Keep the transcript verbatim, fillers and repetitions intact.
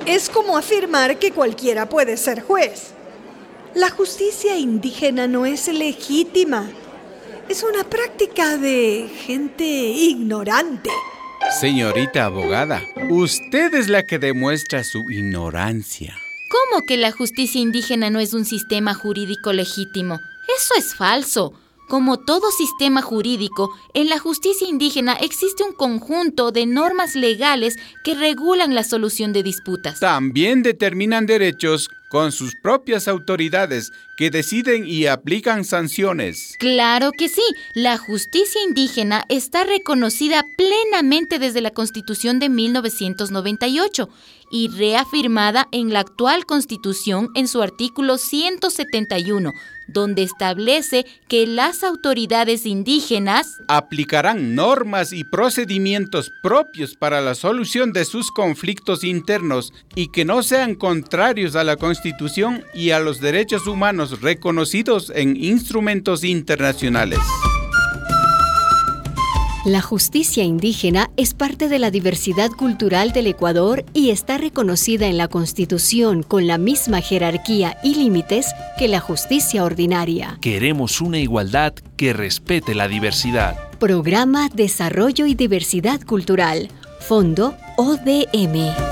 Es como afirmar que cualquiera puede ser juez. La justicia indígena no es legítima. Es una práctica de gente ignorante. Señorita abogada, usted es la que demuestra su ignorancia. ¿Cómo que la justicia indígena no es un sistema jurídico legítimo? Eso es falso. Como todo sistema jurídico, en la justicia indígena existe un conjunto de normas legales que regulan la solución de disputas. También determinan derechos con sus propias autoridades que deciden y aplican sanciones. Claro que sí. La justicia indígena está reconocida plenamente desde la Constitución de mil novecientos noventa y ocho y reafirmada en la actual Constitución en su artículo ciento setenta y uno, donde establece que las autoridades indígenas aplicarán normas y procedimientos propios para la solución de sus conflictos internos y que no sean contrarios a la Constitución y a los derechos humanos reconocidos en instrumentos internacionales. La justicia indígena es parte de la diversidad cultural del Ecuador y está reconocida en la Constitución con la misma jerarquía y límites que la justicia ordinaria. Queremos una igualdad que respete la diversidad. Programa Desarrollo y Diversidad Cultural. Fondo O D M.